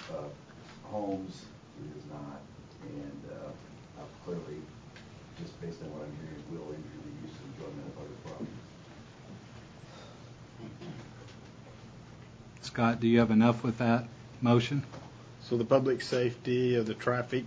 homes. It is not. And clearly, just based on what I'm hearing, will injure the use and enjoyment of other properties. Scott, do you have enough with that motion? So the public safety of the traffic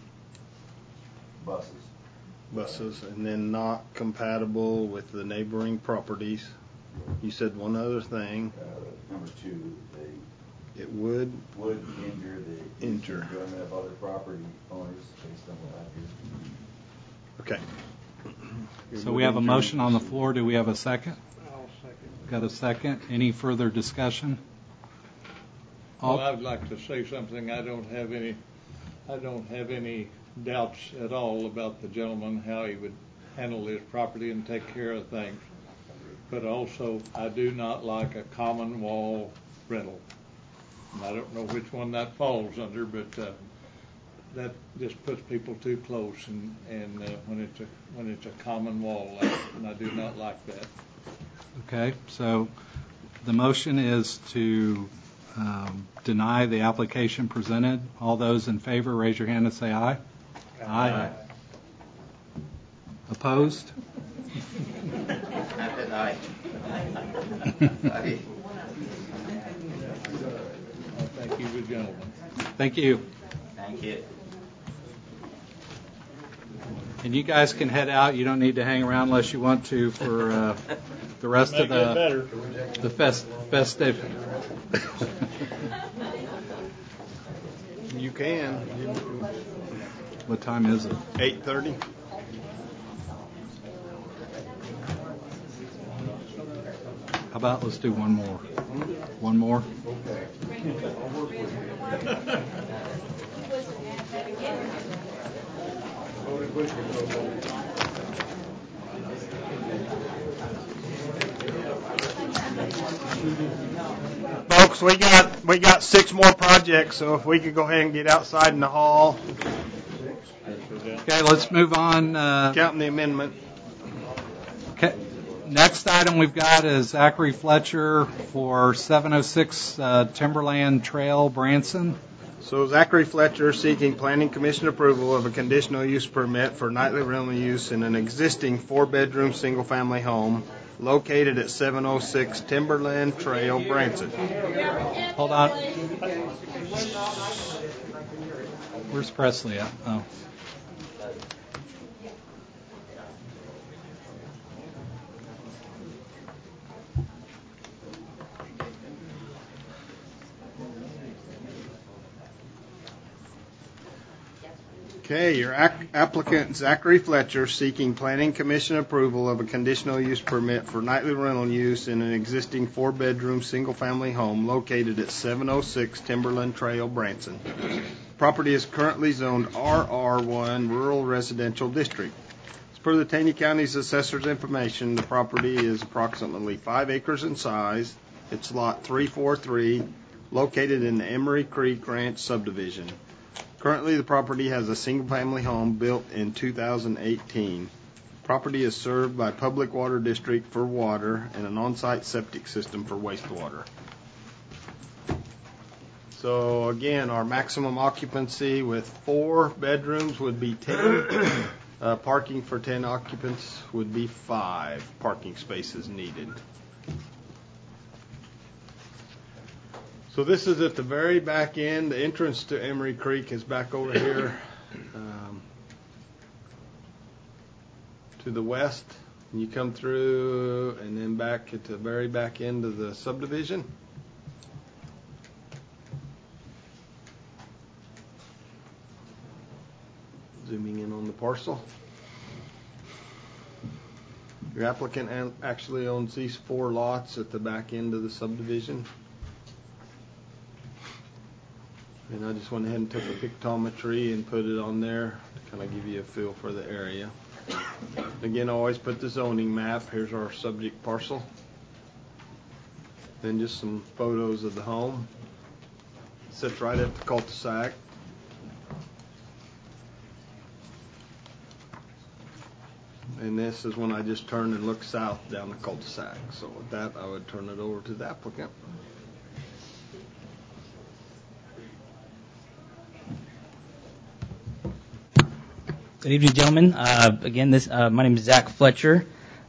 buses, and then not compatible with the neighboring properties. You said one other thing. Number two, it would injure the enjoyment of other property owners based on what I hear. Okay. So we have a motion on the floor. Do we have a second? I'll second. Got a second? Any further discussion? Well, I'd like to say something. I don't have any doubts at all about the gentleman, how he would handle his property and take care of things. But also, I do not like a common wall rental. And I don't know which one that falls under, but that just puts people too close, and when it's a common wall, and I do not like that. Okay, so the motion is to deny the application presented. All those in favor, raise your hand and say aye. Aye. Opposed? Aye. Thank you, good gentlemen. Thank you. Thank you. And you guys can head out. You don't need to hang around unless you want to for the rest of the festive. You can. What time is it? 8:30. How about let's do one more? One more? Folks, we got 6 more projects, so if we could go ahead and get outside in the hall. Okay, let's move on. Counting the amendment. Okay. Next item we've got is Zachary Fletcher for 706 Timberland Trail, Branson. So Zachary Fletcher seeking Planning Commission approval of a conditional use permit for nightly rental use in an existing 4-bedroom single-family home located at 706 Timberland Trail, Branson. Hold on. Where's Presley at? Oh. Okay, your applicant Zachary Fletcher seeking Planning Commission approval of a conditional use permit for nightly rental use in an existing 4-bedroom single-family home located at 706 Timberland Trail, Branson. Property is currently zoned RR1 Rural Residential District. As per the Taney County's assessor's information, the property is approximately 5 acres in size. It's lot 343, located in the Emery Creek Ranch subdivision. Currently, the property has a single-family home built in 2018. Property is served by Public Water District for water and an on-site septic system for wastewater. So again, our maximum occupancy with 4 bedrooms would be 10. Parking for 10 occupants would be 5 parking spaces needed. So this is at the very back end. The entrance to Emery Creek is back over here to the west. You come through and then back at the very back end of the subdivision. Zooming in on the parcel. Your applicant actually owns these 4 lots at the back end of the subdivision. And I just went ahead and took a pictometry and put it on there to kind of give you a feel for the area. Again, I always put the zoning map. Here's our subject parcel. Then just some photos of the home. It sits right at the cul-de-sac. And this is when I just turn and look south down the cul-de-sac. So with that, I would turn it over to the applicant. Good evening, gentlemen. Again, my name is Zach Fletcher.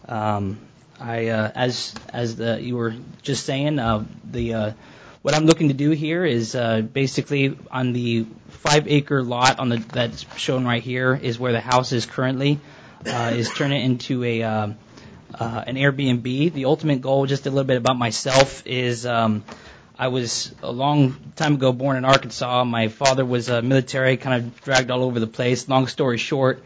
You were just saying, what I'm looking to do here is basically on the 5-acre lot that's shown right here is where the house is currently, is turn it into an Airbnb. The ultimate goal, just a little bit about myself, is I was a long time ago born in Arkansas. My father was military, kind of dragged all over the place. Long story short,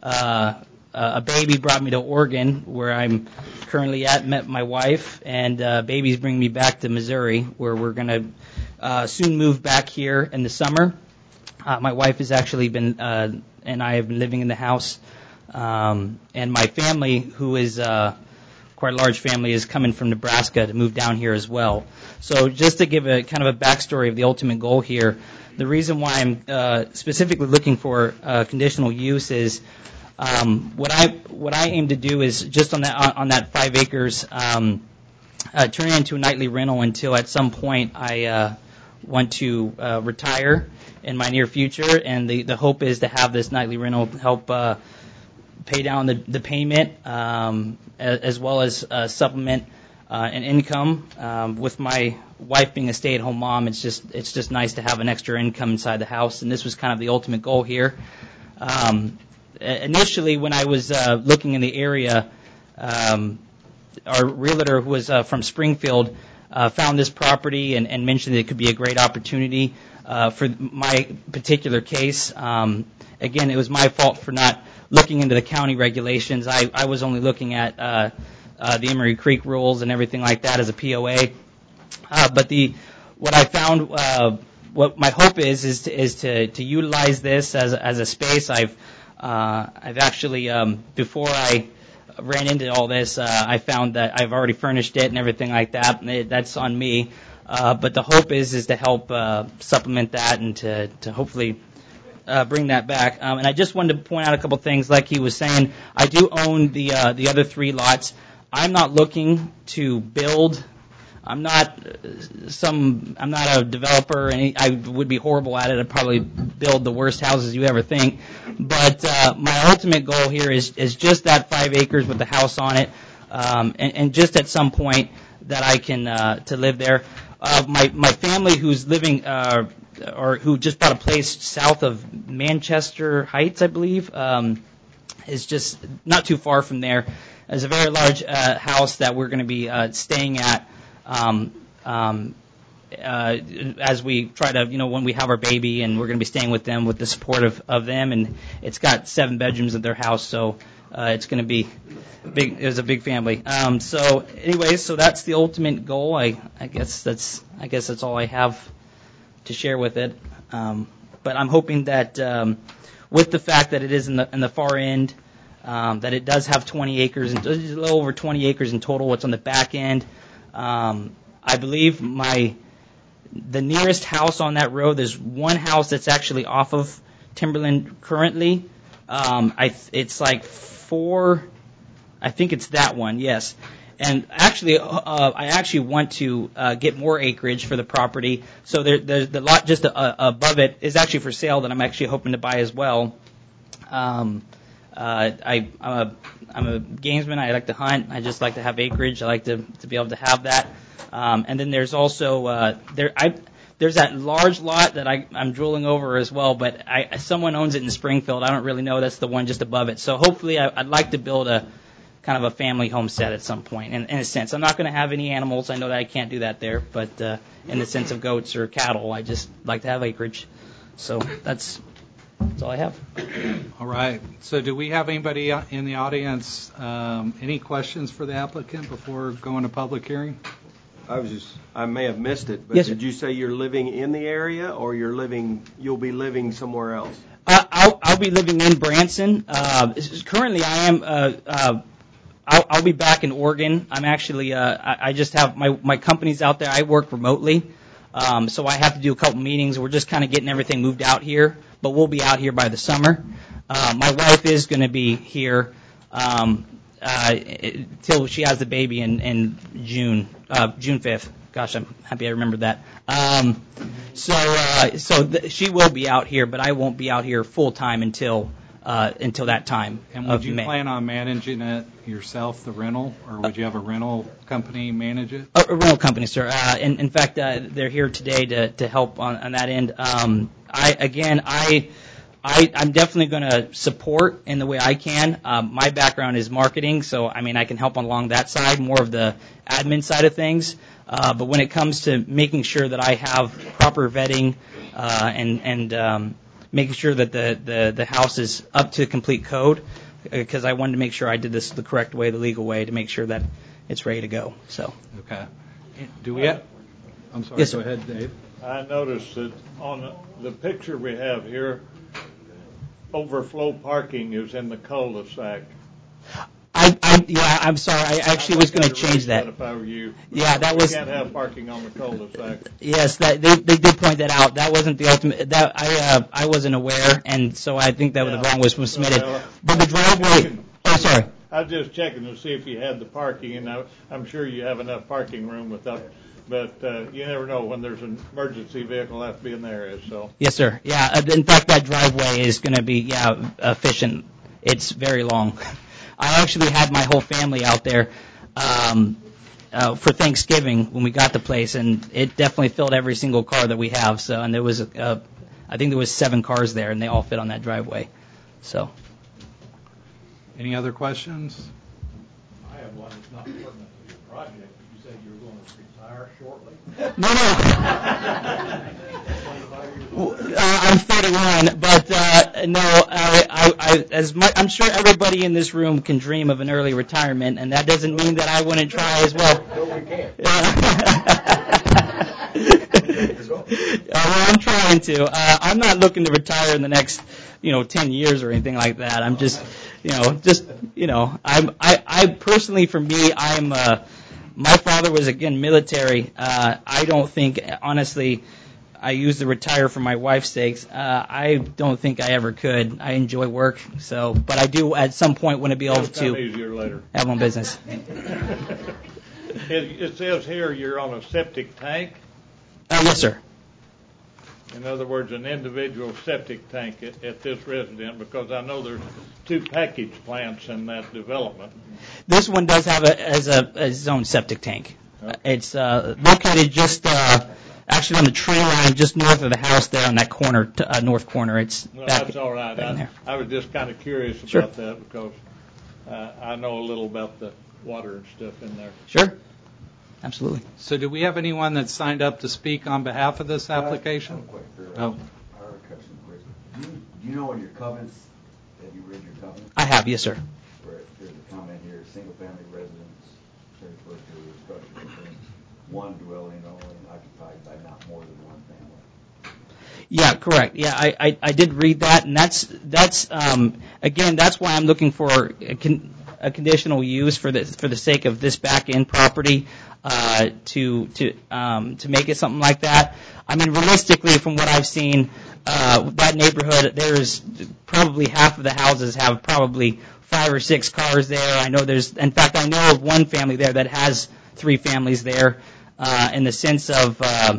a baby brought me to Oregon, where I'm currently at, met my wife, and babies bring me back to Missouri, where we're going to soon move back here in the summer. My wife has actually been, and I have been living in the house, and my family, who is quite a large family, is coming from Nebraska to move down here as well. So just to give a kind of a backstory of the ultimate goal here, the reason why I'm specifically looking for conditional use is what I aim to do is just on that 5 acres, turn it into a nightly rental until at some point I want to retire in my near future, and the hope is to have this nightly rental help pay down the payment as well as supplement an income. With my wife being a stay-at-home mom, it's just nice to have an extra income inside the house, and this was kind of the ultimate goal here. Initially, when I was looking in the area, our realtor, who was from Springfield, found this property and mentioned that it could be a great opportunity for my particular case. Again, it was my fault for not looking into the county regulations. I was only looking at the Emery Creek rules and everything like that as a POA. But what I found, what my hope is to utilize this as a space. I've actually before I ran into all this, I found that I've already furnished it and everything like that. That's on me. But the hope is to help supplement that and to hopefully bring that back. And I just wanted to point out a couple things. Like he was saying, I do own the other 3 lots. I'm not looking to build. I'm not a developer, and I would be horrible at it. I'd probably build the worst houses you ever think. But my ultimate goal here is just that 5 acres with the house on it, and just at some point that I can to live there. My family, who's living or who just bought a place south of Manchester Heights, I believe, is just not too far from there. There's a very large house that we're going to be staying at as we try to, when we have our baby, and we're going to be staying with them with the support of them. And it's got 7 bedrooms in their house, so it's going to be big. It was a big family. So that's the ultimate goal. I guess that's all I have to share with it. But I'm hoping that with the fact that it is in the far end, that it does have 20 acres, and a little over 20 acres in total. What's on the back end? I believe the nearest house on that road, there's one house that's actually off of Timberland currently. It's like 4, I think it's that one, yes. And actually, I actually want to get more acreage for the property. So there's the lot just above it is actually for sale that I'm actually hoping to buy as well. I'm a gamesman. I like to hunt. I just like to have acreage. I like to be able to have that. And then there's also there's that large lot that I'm drooling over as well. But someone owns it in Springfield. I don't really know. That's the one just above it. So hopefully, I'd like to build a kind of a family homestead at some point. In a sense, I'm not going to have any animals. I know that I can't do that there. But in the sense of goats or cattle, I just like to have acreage. So that's all I have. All right. So do we have anybody in the audience, any questions for the applicant before going to public hearing? I may have missed it, but yes, did you say you're living in the area, or you'll be living somewhere else? I'll be living in Branson. Currently, I am. I'll be back in Oregon. I'm actually. I just have my company's out there. I work remotely, so I have to do a couple meetings. We're just kind of getting everything moved out here, but we'll be out here by the summer. My wife is going to be here till she has the baby in June 5th. Gosh, I'm happy I remembered that. So she will be out here, but I won't be out here full time until until that time And of would you May. plan on managing it yourself, the rental, or would you have a rental company manage it? A rental company, sir. In fact, they're here today to help on that end. I'm definitely going to support in the way I can. My background is marketing, so I mean I can help along that side, more of the admin side of things. But when it comes to making sure that I have proper vetting and making sure that the house is up to complete code, because I wanted to make sure I did this the correct way, the legal way, to make sure that it's ready to go. So. Okay. Do we have? I'm sorry. Yes, go sir. ahead, Dave. I noticed that on the picture we have here, overflow parking is in the cul-de-sac. I'm sorry. I actually was going to change that. If I were you. Yeah, that was. You can't have parking on the cul-de-sac. Yes, they did point that out. That wasn't the ultimate. That I wasn't aware, and so I think that the wrong was submitted. But the driveway. Oh, sorry. I was just checking to see if you had the parking, and I'm sure you have enough parking room without. But you never know when there's an emergency vehicle that has to be in the area. So. Yes, sir. Yeah. In fact, that driveway is going to be efficient. It's very long. I actually had my whole family out there for Thanksgiving when we got the place, and it definitely filled every single car that we have. So, and there was I think there was 7 cars there, and they all fit on that driveway. So. Any other questions? I have one that's not pertinent to your project. You said you were going to retire shortly. No. I'm 31, but no. I'm sure everybody in this room can dream of an early retirement, and that doesn't mean that I wouldn't try as well. No, we can't. Well, I'm trying to. I'm not looking to retire in the next, 10 years or anything like that. I'm just, I personally, for me, my father was, again, military. I don't think, honestly, I used to retire for my wife's sakes. I don't think I ever could. I enjoy work, but I do at some point want to be able to Easier later. have my own business. It says here you're on a septic tank. Yes, sir. In other words, an individual septic tank at this residence, because I know there's 2 package plants in that development. This one does have its own septic tank. It's located just actually on the tree line just north of the house there on that corner, north corner. It's That's all right. I was just kind of curious about that because I know a little about the water and stuff in there. Sure. Absolutely. So do we have anyone that's signed up to speak on behalf of this application? Oh. Question, Chris. Do you know in your covenants, have you read your covenants? I have, yes, sir. Where there's a comment here, single-family residence, refers to a structure containing one dwelling only and occupied by not more than one family. Yeah, correct. Yeah, I did read that, and that's again, that's why I'm looking for a conditional use for the sake of this back end property to make it something like that. I mean, realistically, from what I've seen, that neighborhood, there's probably half of the houses have probably 5 or 6 cars there. I know in fact, I know of one family there that has 3 families there, in the sense of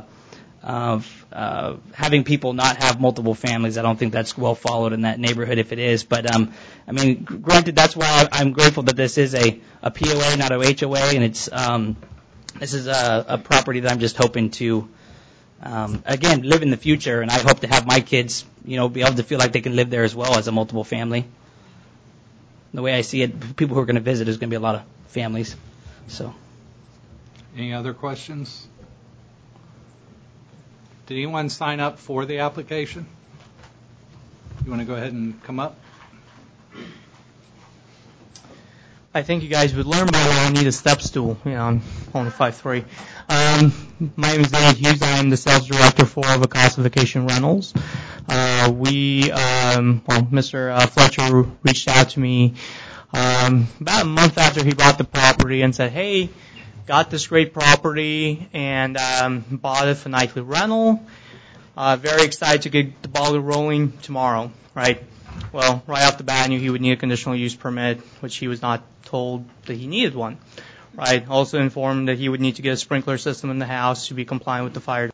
having people not have multiple families. I don't think that's well followed in that neighborhood if it is. But, I mean, granted, that's why I'm grateful that this is a POA, not a HOA, and it's this is a property that I'm just hoping to, again, live in the future, and I hope to have my kids, be able to feel like they can live there as well as a multiple family. The way I see it, people who are going to visit, there's going to be a lot of families. So. Any other questions? Did anyone sign up for the application? You want to go ahead and come up? I think you guys would learn by now I need a step stool. I'm only 5'3". My name is Dave Hughes. I am the sales director for Vacasa Vacation Rentals. Mr. Fletcher reached out to me about a month after he bought the property and said, hey, got this great property and bought it for nightly rental. Very excited to get the ball rolling tomorrow, right? Well, right off the bat, I knew he would need a conditional use permit, which he was not told that he needed one, right? Also informed that he would need to get a sprinkler system in the house to be compliant with the fire